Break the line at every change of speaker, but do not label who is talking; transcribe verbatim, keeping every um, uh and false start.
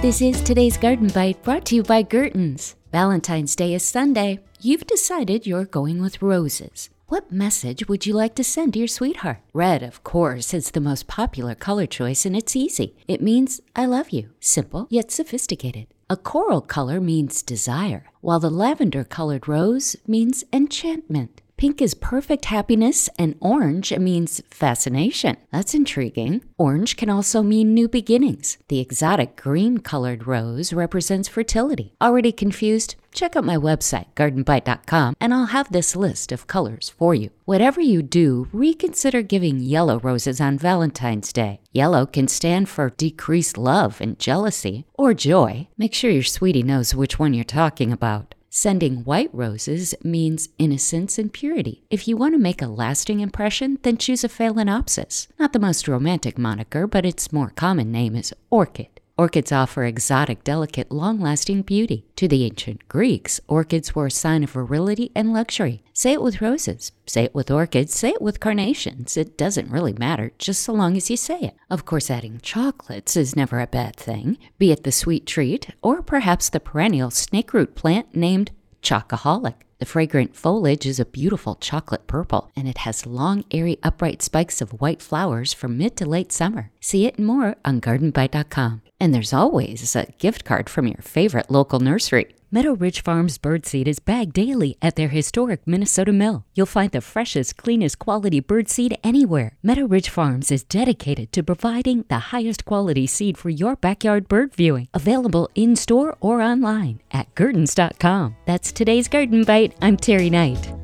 This is today's Garden Bite, brought to you by Gertens. Valentine's Day is Sunday. You've decided you're going with roses. What message would you like to send to your sweetheart? Red, of course, is the most popular color choice, and it's easy. It means I love you. Simple, yet sophisticated. A coral color means desire, while the lavender-colored rose means enchantment. Pink is perfect happiness, and orange means fascination. That's intriguing. Orange can also mean new beginnings. The exotic green-colored rose represents fertility. Already confused? Check out my website, garden bite dot com, and I'll have this list of colors for you. Whatever you do, reconsider giving yellow roses on Valentine's Day. Yellow can stand for decreased love and jealousy, or joy. Make sure your sweetie knows which one you're talking about. Sending white roses means innocence and purity. If you want to make a lasting impression, then choose a phalaenopsis. Not the most romantic moniker, but its more common name is orchid. Orchids offer exotic, delicate, long-lasting beauty. To the ancient Greeks, orchids were a sign of virility and luxury. Say it with roses. Say it with orchids. Say it with carnations. It doesn't really matter, just so long as you say it. Of course, adding chocolates is never a bad thing, be it the sweet treat or perhaps the perennial snakeroot plant named Chocoholic. The fragrant foliage is a beautiful chocolate purple, and it has long, airy, upright spikes of white flowers from mid to late summer. See it and more on garden bite dot com. And there's always a gift card from your favorite local nursery. Meadow Ridge Farms birdseed is bagged daily at their historic Minnesota mill. You'll find the freshest, cleanest quality birdseed anywhere. Meadow Ridge Farms is dedicated to providing the highest quality seed for your backyard bird viewing. Available in-store or online at gertens dot com. That's today's Garden Bite. I'm Terry Knight.